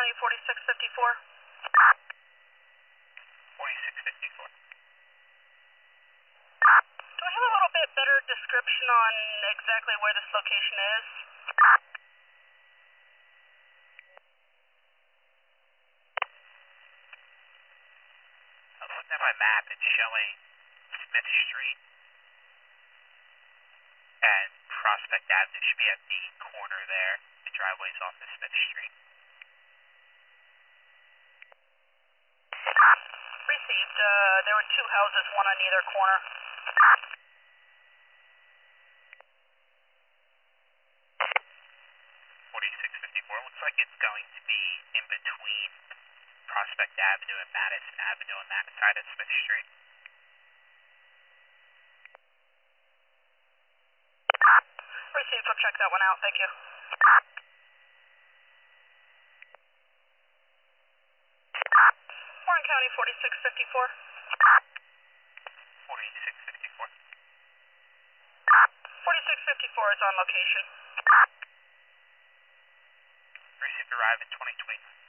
County 4654. 4654. Do we have a little bit better description on exactly where this location is? I'm looking at my map. It's showing Smith Street and Prospect Avenue should be at the corner there. The driveway's off of Smith Street. Received. There were two houses, one on either corner. 4654 looks like it's going to be in between Prospect Avenue and Madison Avenue on that side of Smith Street. Received. We'll check that one out. Thank you. Warren County 4654. 4654. 4654 is on location. Received arrive in 2020.